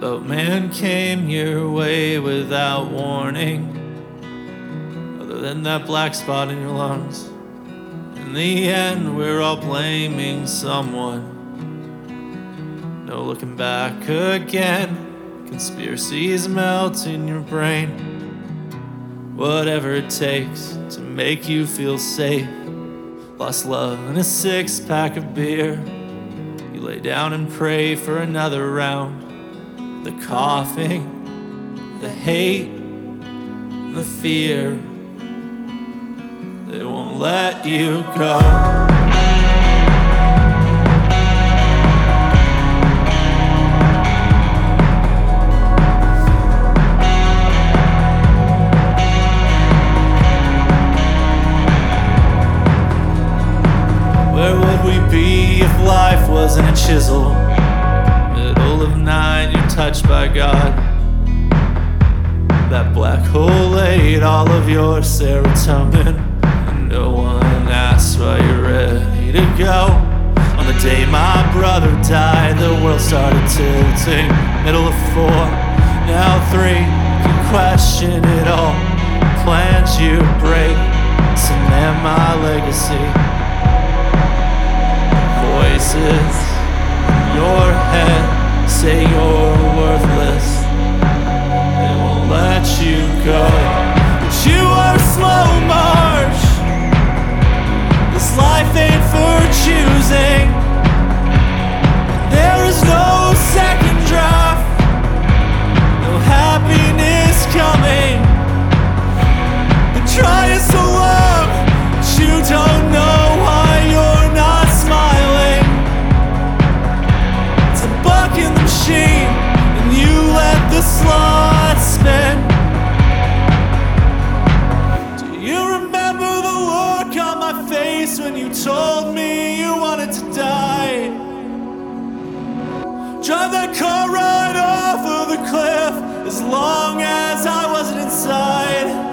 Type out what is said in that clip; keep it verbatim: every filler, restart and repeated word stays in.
boatman came your way without warning. Other than that black spot in your lungs, in the end we're all blaming someone. No looking back again. Conspiracies melt in your brain. Whatever it takes to make you feel safe. Lost love in a six-pack of beer. You lay down and pray for another round. The coughing, the hate, the fear, they won't let you go. Where would we be if life wasn't a chisel? Middle of nine, you're touched by God. That black hole ate all of your serotonin, and no one asks why you're ready to go. On the day my brother died, the world started tilting. Middle of four, now three, you question it all. Plans you break, cement my legacy. Voices in your head say you're worthless. They won't let you go. But you are a slow march. This life ain't for choosing. There is no second draft. No happiness coming. The try is to love, but you don't know why you're not smiling. It's a buck in the machine, and you let the slot spin. Do you remember the look on my face when you told me you wanted to die? Drive that car right off of the cliff as long as I wasn't inside.